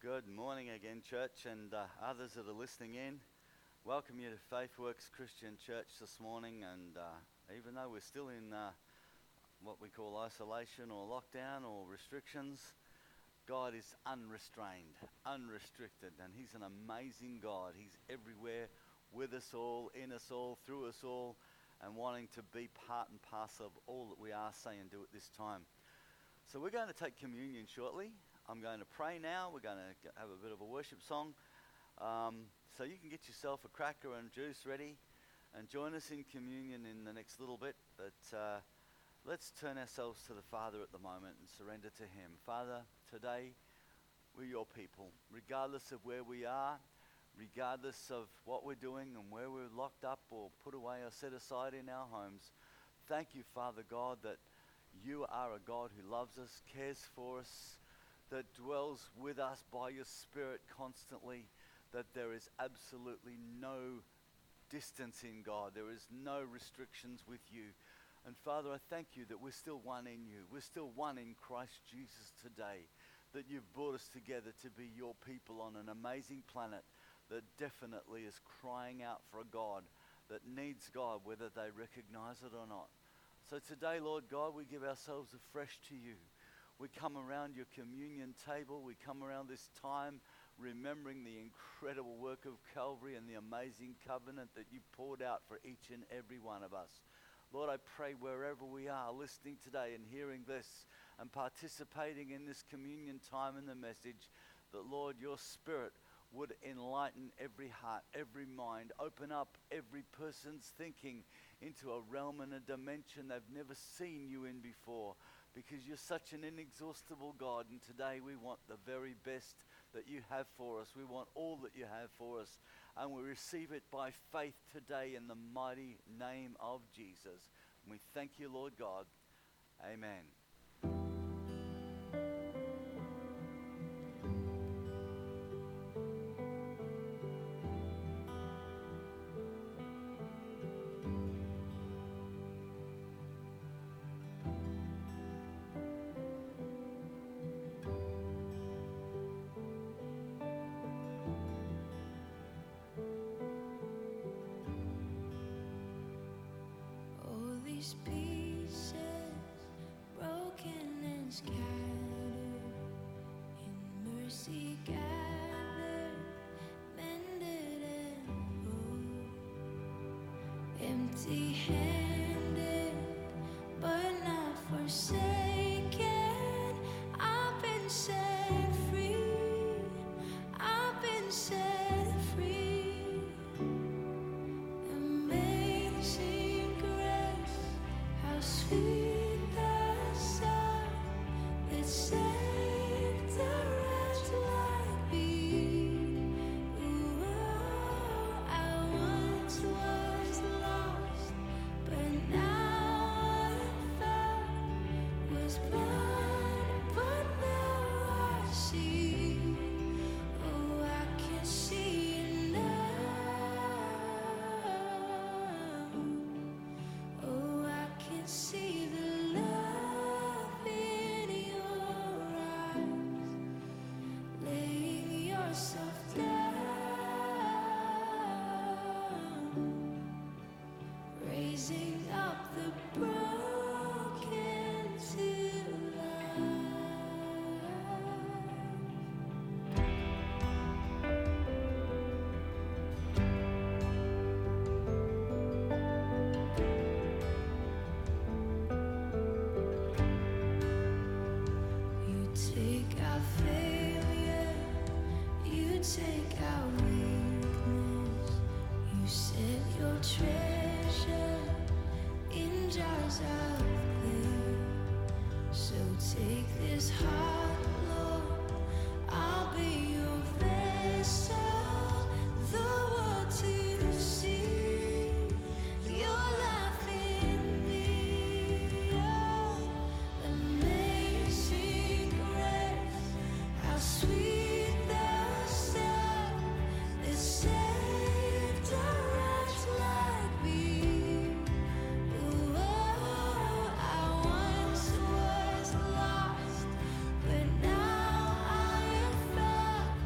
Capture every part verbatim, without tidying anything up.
Good morning again, church, and uh, others that are listening in. Welcome you to Faithworks Christian Church this morning, and uh, even though we're still in uh, what we call isolation or lockdown or restrictions, God is unrestrained, unrestricted, and He's an amazing God. He's everywhere, with us all, in us all, through us all, and wanting to be part and parcel of all that we are saying and do at this time. So we're going to take communion shortly. I'm going to pray now. We're going to have a bit of a worship song. Um, so you can get yourself a cracker and juice ready and join us in communion in the next little bit. But uh, let's turn ourselves to the Father at the moment and surrender to Him. Father, today we're your people, regardless of where we are, regardless of what we're doing and where we're locked up or put away or set aside in our homes. Thank you, Father God, that you are a God who loves us, cares for us, that dwells with us by your Spirit constantly, that there is absolutely no distance in God. There is no restrictions with you. And Father, I thank you that we're still one in you. We're still one in Christ Jesus today, that you've brought us together to be your people on an amazing planet that definitely is crying out for a God, that needs God, whether they recognize it or not. So today, Lord God, we give ourselves afresh to you. We come around your communion table. We come around this time remembering the incredible work of Calvary and the amazing covenant that you poured out for each and every one of us. Lord, I pray wherever we are listening today and hearing this and participating in this communion time and the message, that Lord, your Spirit would enlighten every heart, every mind, open up every person's thinking into a realm and a dimension they've never seen you in before, because you're such an inexhaustible God, and today we want the very best that you have for us. We want all that you have for us, and we receive it by faith today in the mighty name of Jesus. And we thank you, Lord God. Amen. Empty-handed, but not forsaken. I've been set free. I've been set free. Amazing grace, how sweet the sound that saved a wretch like me. Ooh, I once was lost, but now I'm found. Was blind, but now I see. Oh, I can see now. Oh, I can see the love in your eyes, laying yourself down, raising up the broken to life. You take our failure, you take our weakness, you set your treasure in jars of clay. So take this heart, Lord, I'll be your vessel, the world to see your life in me. Oh, amazing grace, how sweet the sound that saved a wretch like me. Ooh, oh, I once was lost, but now I am found.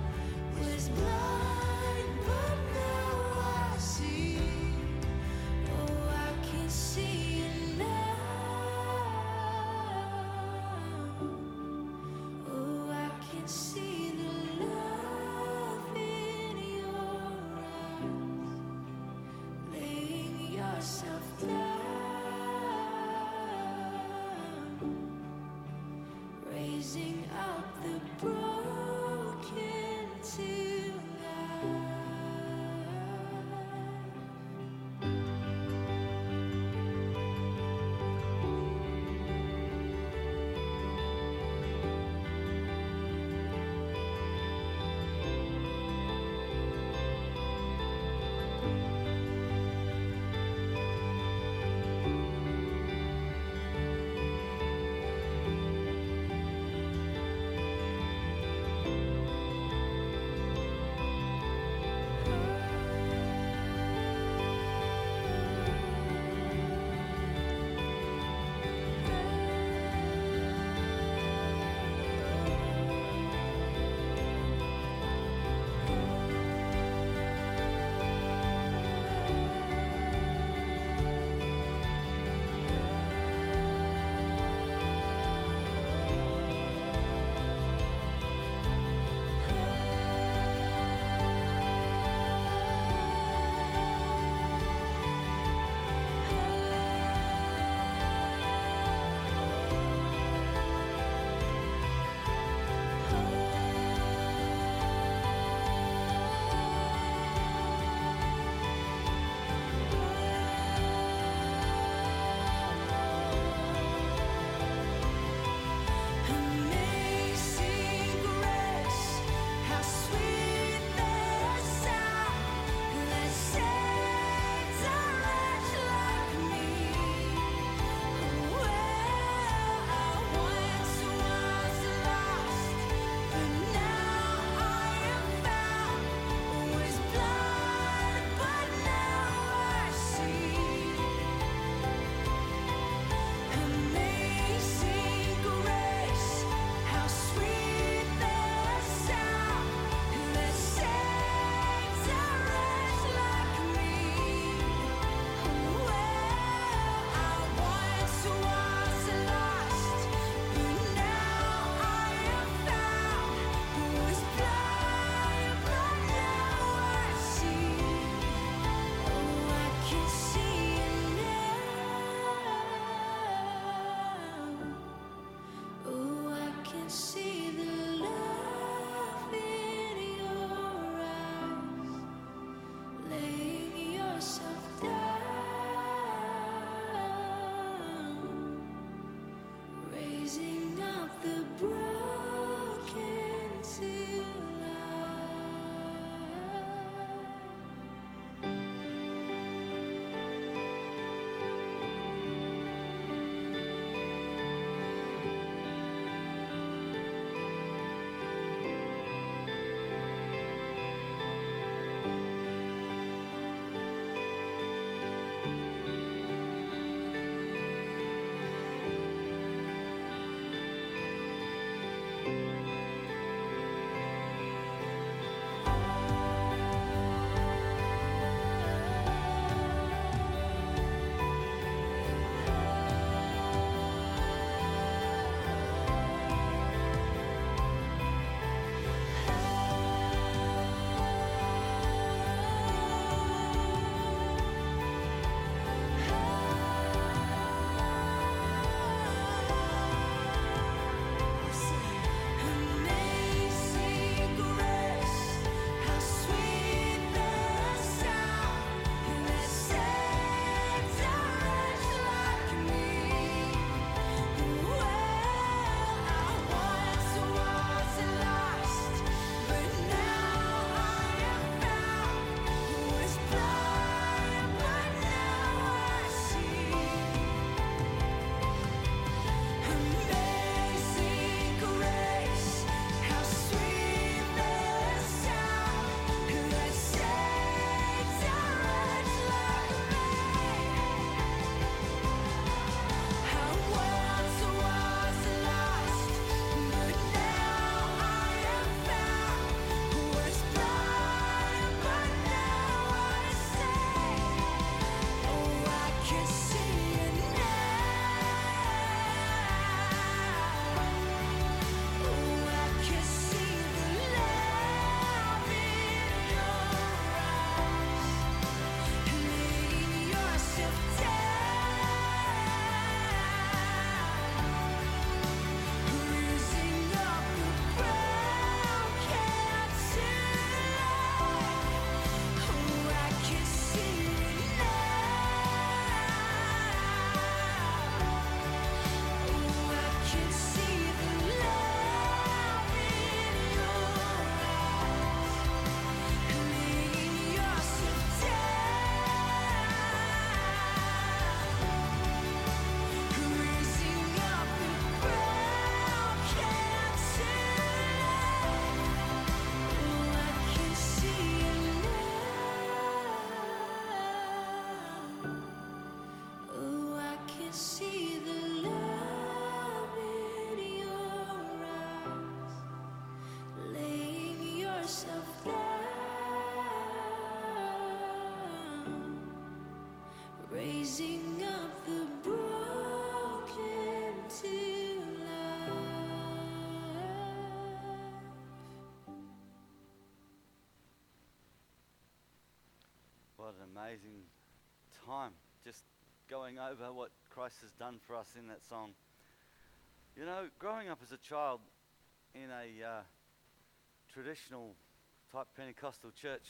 amazing time just going over what Christ has done for us in that song. You know, growing up as a child in a uh, traditional type Pentecostal church,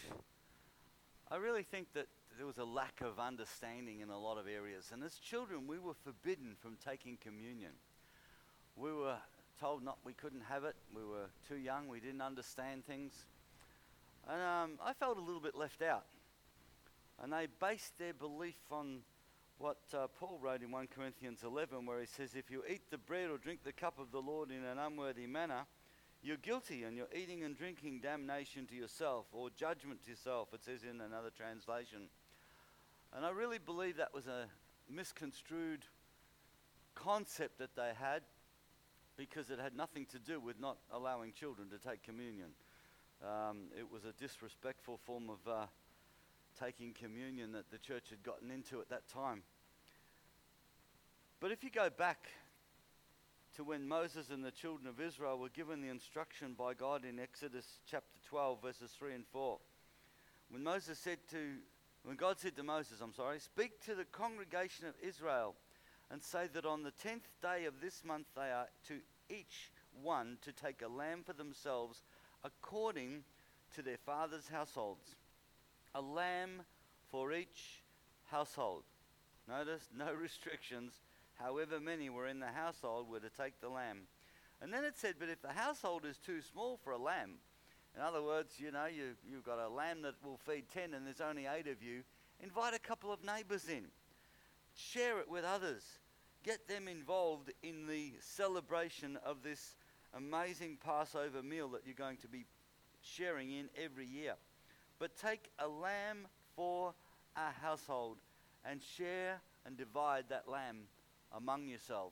I really think that there was a lack of understanding in a lot of areas. And as children, we were forbidden from taking communion. We were told not we couldn't have it. We were too young. We didn't understand things. And um, I felt a little bit left out. And they based their belief on what uh, Paul wrote in First Corinthians eleven, where he says, if you eat the bread or drink the cup of the Lord in an unworthy manner, you're guilty, and you're eating and drinking damnation to yourself, or judgment to yourself, it says in another translation. And I really believe that was a misconstrued concept that they had, because it had nothing to do with not allowing children to take communion. Um, it was a disrespectful form of uh, taking communion that the church had gotten into at that time. But if you go back to when Moses and the children of Israel were given the instruction by God in Exodus chapter twelve, verses three and four, when Moses said to, when God said to Moses, I'm sorry, speak to the congregation of Israel and say that on the tenth day of this month they are to each one to take a lamb for themselves according to their father's households. A lamb for each household. Notice, no restrictions. However many were in the household were to take the lamb. And then it said, but if the household is too small for a lamb, in other words, you know, you, you've got a lamb that will feed ten and there's only eight of you, invite a couple of neighbours in. Share it with others. Get them involved in the celebration of this amazing Passover meal that you're going to be sharing in every year. But take a lamb for a household and share and divide that lamb among yourselves.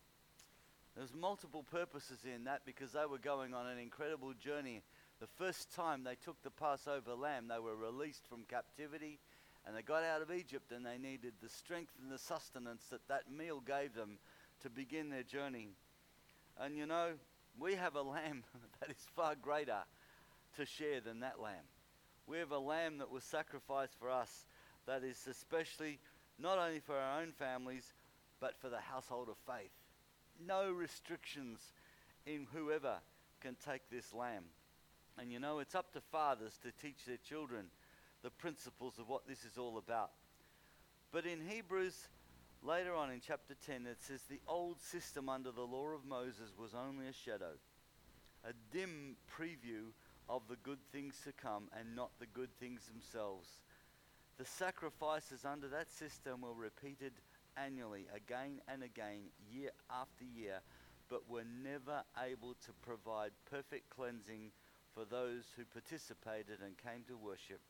There's multiple purposes in that, because they were going on an incredible journey. The first time they took the Passover lamb, they were released from captivity and they got out of Egypt, and they needed the strength and the sustenance that that meal gave them to begin their journey. And you know, we have a lamb that is far greater to share than that lamb. We have a lamb that was sacrificed for us, that is especially not only for our own families, but for the household of faith. No restrictions in whoever can take this lamb. And you know, it's up to fathers to teach their children the principles of what this is all about. But in Hebrews, later on in chapter ten, it says the old system under the law of Moses was only a shadow, a dim preview of the good things to come, and not the good things themselves. The sacrifices under that system were repeated annually, again and again, year after year, but were never able to provide perfect cleansing for those who participated and came to worship.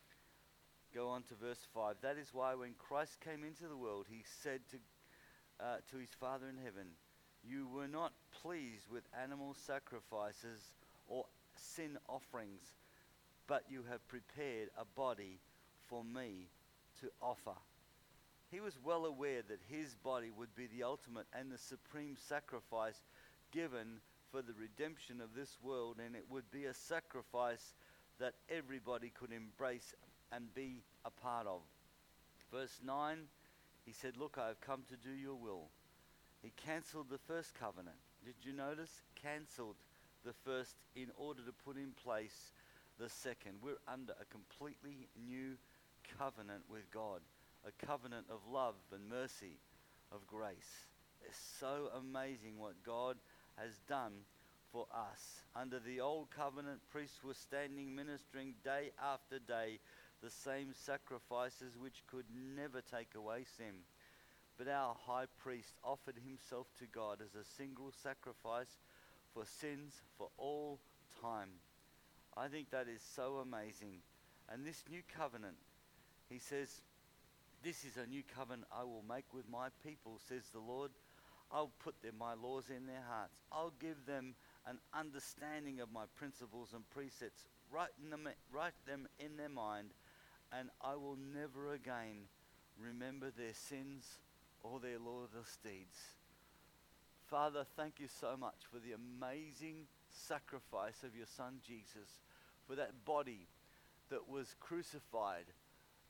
Go on to verse five. That is why when Christ came into the world, he said to, uh, to his Father in heaven, you were not pleased with animal sacrifices or sin offerings, but you have prepared a body for me to offer. He was well aware that his body would be the ultimate and the supreme sacrifice given for the redemption of this world, and it would be a sacrifice that everybody could embrace and be a part of. Verse nine, he said, look, I have come to do your will. He cancelled the first covenant. Did you notice? Cancelled the first in order to put in place the second. We're under a completely new covenant with God, a covenant of love and mercy, of grace. It's so amazing what God has done for us. Under the old covenant, priests were standing ministering day after day the same sacrifices which could never take away sin. But our high priest offered himself to God as a single sacrifice for sins for all time. I think that is so amazing. And this new covenant, he says, this is a new covenant I will make with my people, says the Lord. I'll put them, my laws in their hearts. I'll give them an understanding of my principles and precepts, write them, write them in their mind, and I will never again remember their sins or their lawless deeds. Father, thank you so much for the amazing sacrifice of your Son Jesus, for that body that was crucified,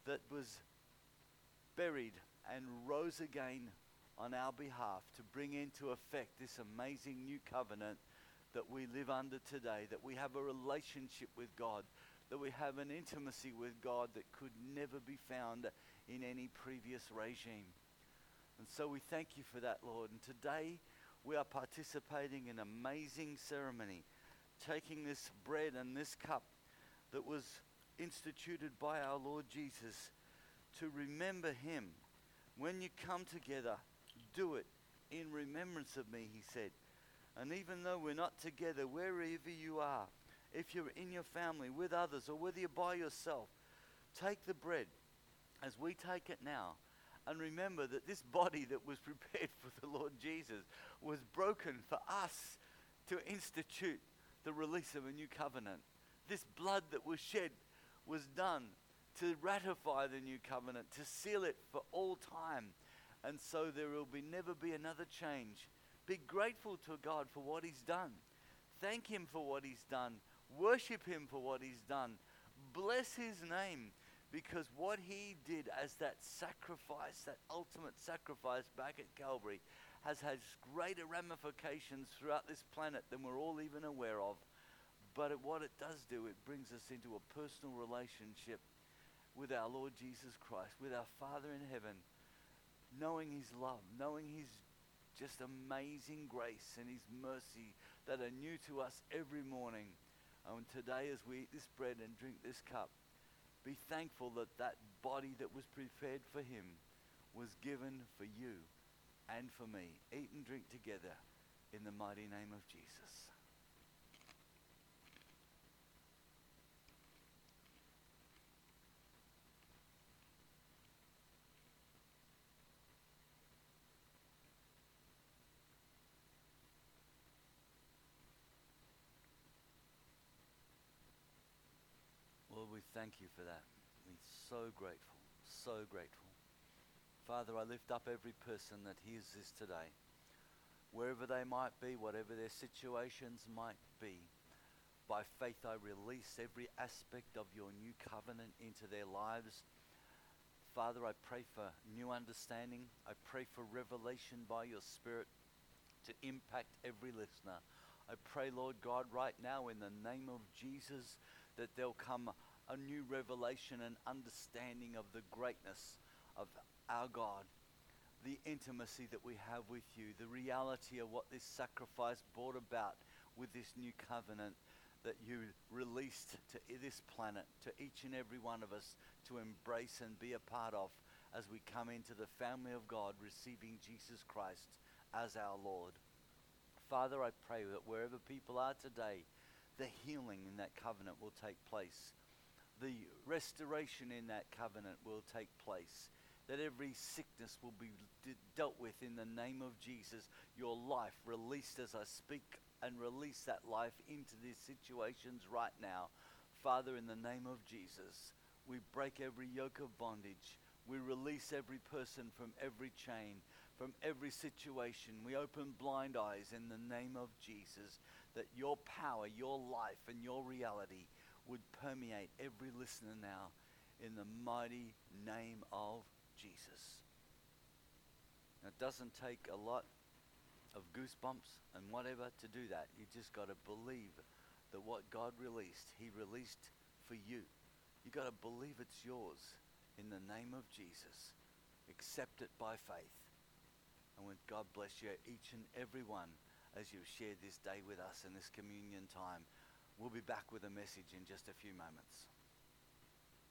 that was buried and rose again on our behalf to bring into effect this amazing new covenant that we live under today, that we have a relationship with God, that we have an intimacy with God that could never be found in any previous regime. And so we thank you for that, Lord. And today we are participating in an amazing ceremony, taking this bread and this cup that was instituted by our Lord Jesus to remember him. When you come together, do it in remembrance of me, he said. And even though we're not together, wherever you are, if you're in your family with others or whether you're by yourself, take the bread as we take it now. And remember that this body that was prepared for the Lord Jesus was broken for us to institute the release of a new covenant. This blood that was shed was done to ratify the new covenant, to seal it for all time. And so there will be never be another change. Be grateful to God for what he's done. Thank him for what he's done. Worship him for what he's done. Bless his name, because what he did as that sacrifice, that ultimate sacrifice back at Calvary, has had greater ramifications throughout this planet than we're all even aware of. But it, what it does do, it brings us into a personal relationship with our Lord Jesus Christ, with our Father in heaven, knowing his love, knowing his just amazing grace and his mercy that are new to us every morning. And today, as we eat this bread and drink this cup, be thankful that that body that was prepared for him was given for you and for me. Eat and drink together in the mighty name of Jesus. Lord, we thank you for that. We're so grateful, so grateful. Father, I lift up every person that hears this today, wherever they might be, whatever their situations might be. By faith, I release every aspect of your new covenant into their lives. Father, I pray for new understanding. I pray for revelation by your Spirit to impact every listener. I pray, Lord God, right now in the name of Jesus, that there'll come a new revelation and understanding of the greatness of our God, the intimacy that we have with you, the reality of what this sacrifice brought about with this new covenant that you released to this planet, to each and every one of us to embrace and be a part of as we come into the family of God, receiving Jesus Christ as our Lord. Father, I pray that wherever people are today, the healing in that covenant will take place. The restoration in that covenant will take place. That every sickness will be d- dealt with in the name of Jesus. Your life released as I speak and release that life into these situations right now. Father, in the name of Jesus, we break every yoke of bondage. We release every person from every chain, from every situation. We open blind eyes in the name of Jesus, that your power, your life, and your reality would permeate every listener now in the mighty name of Jesus. Now, it doesn't take a lot of goosebumps and whatever to do that. You just got to believe that what God released, he released for you. You got to believe it's yours in the name of Jesus. Accept it by faith. And when God bless you, each and every one, as you've shared this day with us in this communion time. We'll be back with a message in just a few moments.